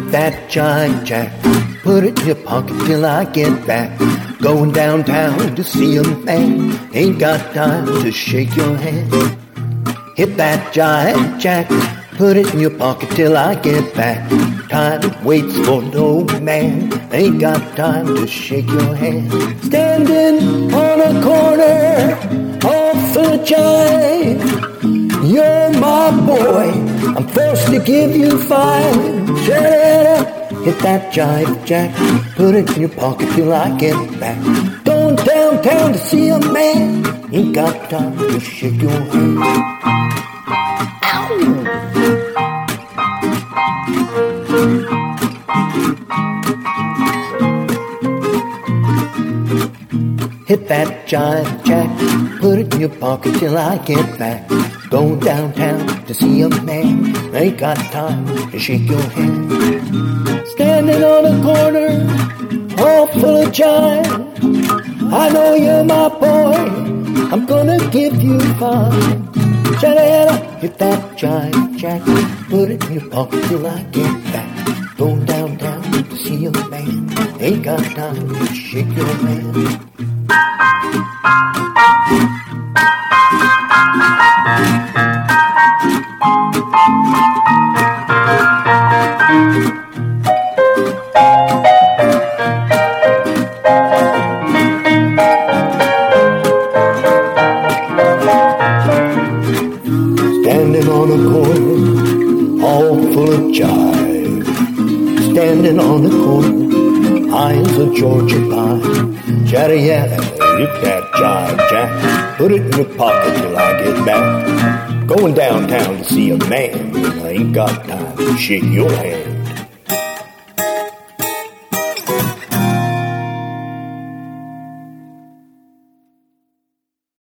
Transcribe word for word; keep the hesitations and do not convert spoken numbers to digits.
Hit that jive jack, put it in your pocket till I get back. Going downtown to see a man, ain't got time to shake your hand. Hit that jive jack, put it in your pocket till I get back. Time waits for no man, ain't got time to shake your hand. Standing on a corner, all full of jive. You're my boy, I'm forced to give you five. Hit that jive jack, put it in your pocket till I get back. Going downtown to see a man, ain't got time to shake your hand. Ow! Hit that jive jack, put it in your pocket till I get back. Going downtown to see a man, ain't got time to shake your hand. Standing on a corner, all full of jive. I know you're my boy, I'm gonna give you five. Hit that jive jack, put it in your pocket till I get back. Going downtown to see a man, ain't got time to shake your hand. Standing on a corner, all full of jive. Standing on a corner, high as a Georgia pie. Chatter yatter, hit that jive jack, put it in your pocket till I get back. Going downtown to see a man, I ain't got time to shake your hand.